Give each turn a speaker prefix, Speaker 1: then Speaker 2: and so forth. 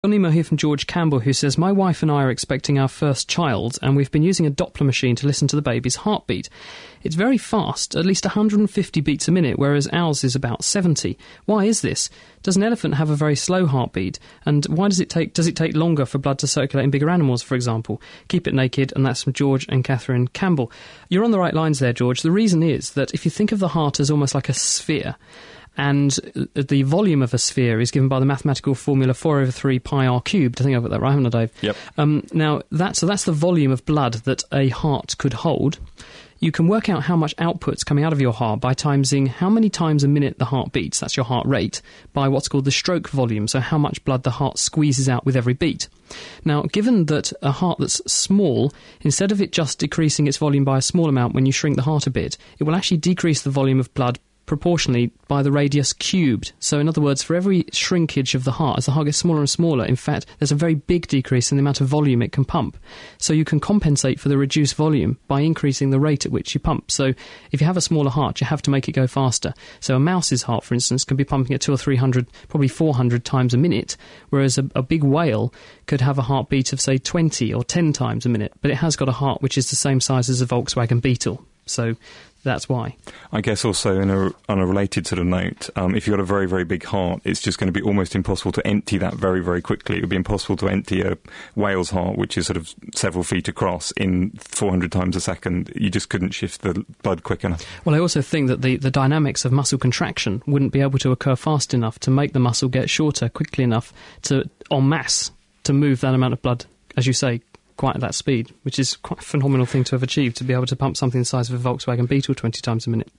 Speaker 1: An email here from George Campbell, who says, my wife and I are expecting our first child, and we've been using a Doppler machine to listen to the baby's heartbeat. It's very fast, at least 150 beats a minute, whereas ours is about 70. Why is this? Does an elephant have a very slow heartbeat? And why does it take longer for blood to circulate in bigger animals, for example? Keep it naked. And that's from George and Catherine Campbell. You're on the right lines there, George. The reason is that if you think of the heart as almost like a sphere, and the volume of a sphere is given by the mathematical formula 4/3 pi r cubed. I think I've got that right, haven't I, Dave?
Speaker 2: Yep.
Speaker 1: Now, that's the volume of blood that a heart could hold. You can work out how much output's coming out of your heart by timesing how many times a minute the heart beats, that's your heart rate, by what's called the stroke volume, so how much blood the heart squeezes out with every beat. Now, given that a heart that's small, instead of it just decreasing its volume by a small amount when you shrink the heart a bit, it will actually decrease the volume of blood proportionally by the radius cubed. So in other words, for every shrinkage of the heart, as the heart gets smaller and smaller, in fact, there's a very big decrease in the amount of volume it can pump. So you can compensate for the reduced volume by increasing the rate at which you pump. So if you have a smaller heart, you have to make it go faster. So a mouse's heart, for instance, can be pumping at 200 or 300, probably 400 times a minute, whereas a big whale could have a heartbeat of, say, 20 or 10 times a minute. But it has got a heart which is the same size as a Volkswagen Beetle. So that's why.
Speaker 2: I guess also on a related sort of note, if you've got a very, very big heart, it's just going to be almost impossible to empty that very, very quickly. It would be impossible to empty a whale's heart, which is sort of several feet across, in 400 times a second. You just couldn't shift the blood quick enough.
Speaker 1: Well, I also think that the dynamics of muscle contraction wouldn't be able to occur fast enough to make the muscle get shorter quickly enough to, en masse, to move that amount of blood, as you say, quite at that speed, which is quite a phenomenal thing to have achieved, to be able to pump something the size of a Volkswagen Beetle 20 times a minute.